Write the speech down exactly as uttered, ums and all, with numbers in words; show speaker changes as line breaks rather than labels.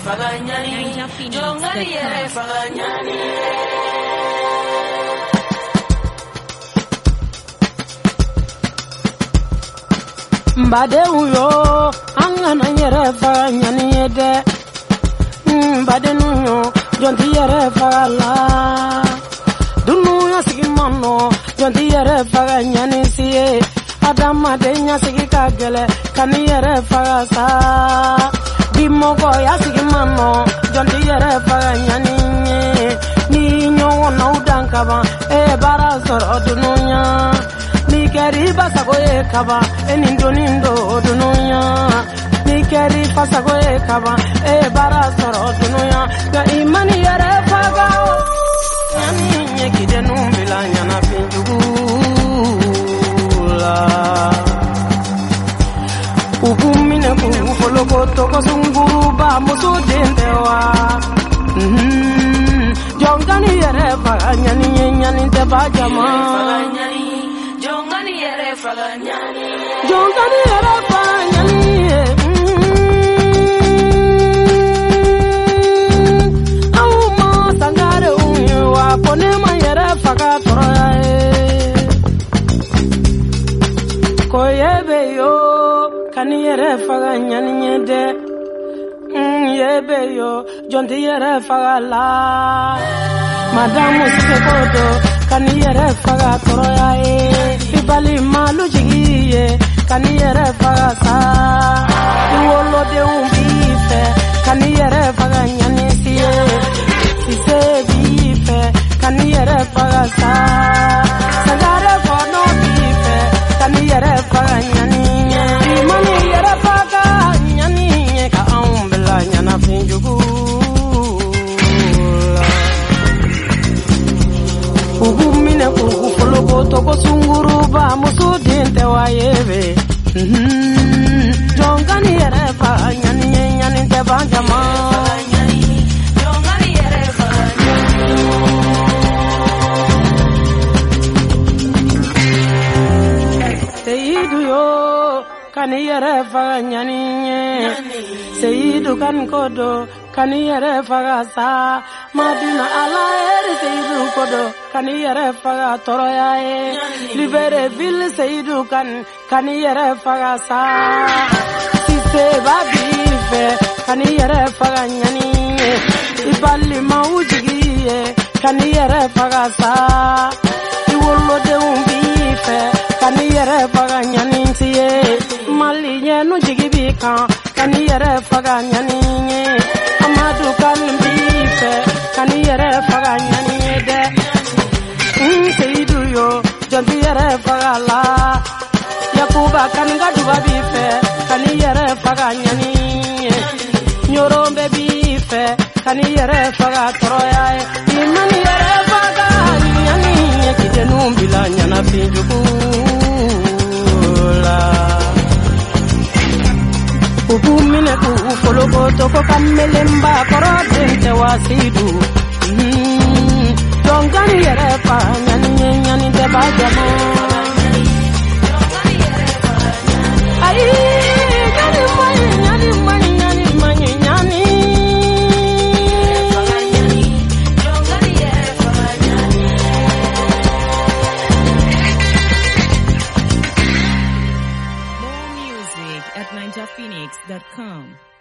faganyani, jongani yere faganyani.
Mbade uyo, angana yere faganyani yede. Mbade nuyo, jonti yere fagala. Dunu ya sigi mano, jonti yere faganyani siye. Adama de nya sigi kagele, kani yere fagasa. Bimoko ya sigi mano, jonti yere faganyani nye. Ni nyo na udankaba, e bara soro dununya. Ni keri basago e kaba, e nindo nindo dununya. Ni keri basago e kaba, e bara soro dununya. Ga imani yere fagao, yani nye kide numbila nyana pinjugula. Ugumine kufologo toko sunguruba musu dendewa. Jongani yere faganyani nyani te bajama.
Jongani yere faganyani,
Jongani yere faganyani. Auma sangare unyewa pone ma yere fagatoroya. Koyebe yo kani yere faganyani nyede. Yebe yo jonti yere fagala. Madamu sikekodo kani yere fagatoroya. Ibali malu jigiye kani yere fagasa. Iwolo de umbife kani yere faganyani siye. Sise bife kani yere fagasa. Sagare kono bife kani yere faganyani. Imani yere faganyani ka umbela nyana pinjugula. Ugumine kufologo toko sunguruba musu dinte wayebe. Jongani yere faganyani nyani te banjama.
jongani yere faganyani.
Seyidu yo kani yere faganyani nye. Seyidu kan kodo kani yere fagasa. Madina ala eri Seyidu kodo kani yere fagatoroya e. Libreville Seyidu kan kani yere fagasa. Sise babife kani yere faganyani. Ibali maujigiye kani yere fagasa. Iwolo de umbife kani yere faganyani siye. Mali nyenu jigibika kani yere faganyani nye. Amadu kan bife kani yere faganyani de. Seyidu yo jonti yere fagala. Yakuba kan gaduba bife kani yere faganyani. Nyorombe bife kani yere fagatoroya. Imani yere faganyani kide numbila nyana pinjugula. Ugumine kufologo toko kamelemba koro dente wasidu. Jongani yere faganyani nyani te bajama. Ay nyani mani nyani mani nyani mani nyani.
Jongani yere faganyani.
More music at ninja phoenix dot com.